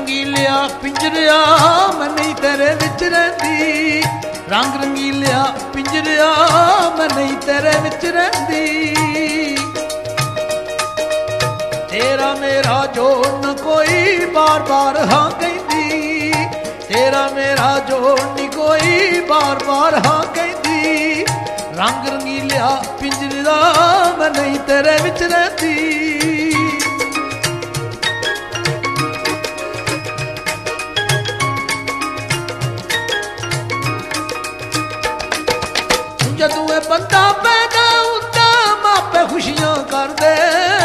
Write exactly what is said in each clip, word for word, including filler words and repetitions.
रंगीलिया पिंजरिया मैं नहीं तेरे विच रहिंदी, रंग रंगीलिया पिंजरिया मैं नहीं तेरे विच रहिंदी। तेरा मेरा जोड़ न कोई बार बार हाँ कहंदी, तेरा मेरा जोड़ नहीं कोई बार बार हाँ कहंदी। रंग रंगीलिया पिंजरिया मैं नहीं तेरे विच रहिंदी। जदों ए बंदा पैदा हुंदा मापे खुशियां कर दे,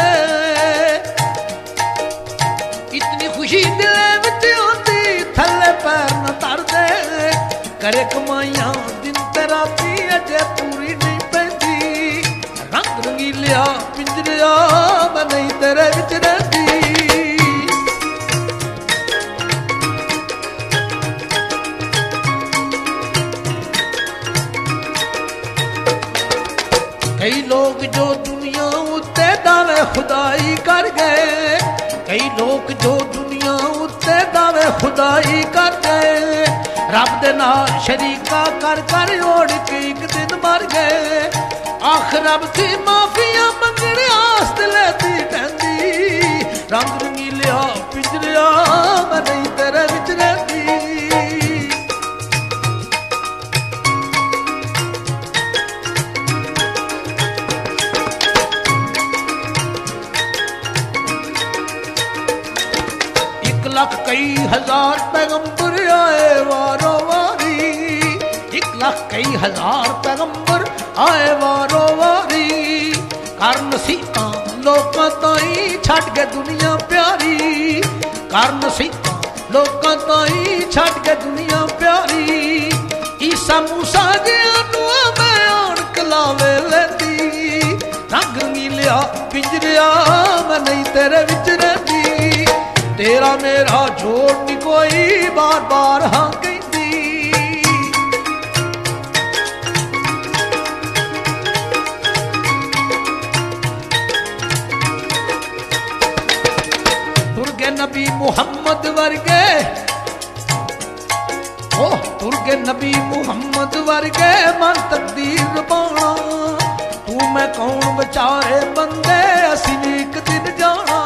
इतनी खुशी दिले विच होंदी थल्ले पैर न धर दे। करे कमाइयां दिन ते राती अजे पूरी नहीं पैंदी, रंग रंगीलिया पिंजरिया मैं नहीं तेरे विच रहिंदी। कई लोग जो दुनिया उत्ते दावे खुदाई कर गए, कई लोग जो दुनिया उत्ते दावे खुदाई कर गए। रब दे नाल शरीका कर कर ओढ़ के एक दिन मर गए। आख रब दी माफिया मंगने आस्त लेती कहंदी, रंग रंगीलिया पिंजरिया मैं नहीं तेरे विच रहिंदी। लख कई हजार पैगंबर आए वारो वारी, एक लख कई हजार पैगंबर आए वारो वारी। कर नसीहतां लोकां ताईं छड्ड के दुनिया प्यारी, कर नसीहतां लोकां ताईं छड्ड के दुनिया प्यारी। ईसा मूसा जिहां नूं मैं आण कलावे लैंदी, रंग रंगीलिया पिंजरिया मैं नहीं तेरे विच रहिंदी। तेरा मेरा जोड़ नहीं कोई बार बार हाँ कहंदी। तुरगे नबी मुहम्मद वर्गे, ओ तुरगे नबी मुहम्मद वर्गे मन तकदीर पाना। तू मैं कौन बेचारे बंदे असीं भी एक दिन जाना।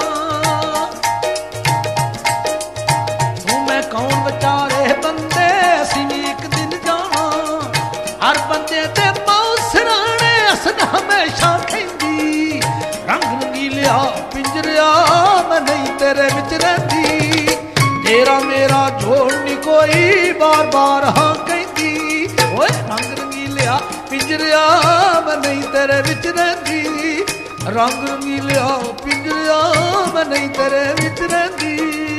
कौन बेचारे बंदे असीं भी एक दिन जाना। हर बंदे दे मौत सिराने असन हमेशा कहंदी, रंग रंगीलिया पिंजरिया मैं नहीं तेरे विच रहिंदी। तेरा मेरा जोड़ नहीं कोई बार बार हाँ कहंदी, ओए रंग रंगीलिया पिंजरिया मैं नहीं तेरे विच रहिंदी। रंग रंगीलिया पिंजरिया मैं नहीं तेरे विच रहिंदी।